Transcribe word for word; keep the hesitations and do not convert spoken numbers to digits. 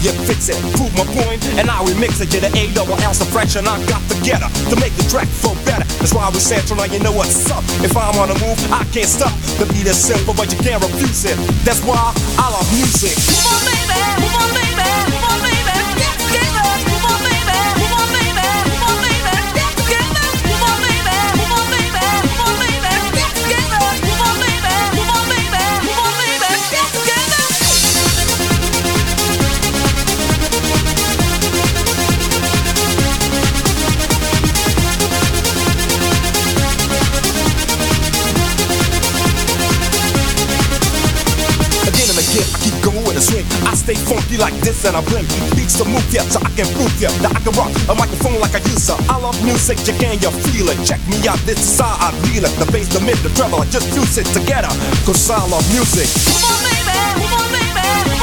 you fix it. Prove my point, and I remix it. Get an A double L suppression, I got to get her to make the track flow better. That's why we Central, now you know what's up. If I'm on the move, I can't stop. The beat is simple, but you can't refuse it. That's why I love music. Move on, baby, move on, baby, move on, baby. Get together, move on, baby, move on, baby, move on, baby. Get together, move on, baby, move on, baby, move on, baby. Get together, move on, baby, move on, baby, move on, baby. Get together. Again and again, I keep going with a swing. I stay funky like this and I bring beats to move ya, so I can prove ya that I can rock a microphone like I used to. I love music, you can you feel it? Check me out, this is how I feel it. The bass, the mid, the treble, I just fuse it together, cause I love music. Move on, baby, move on, baby.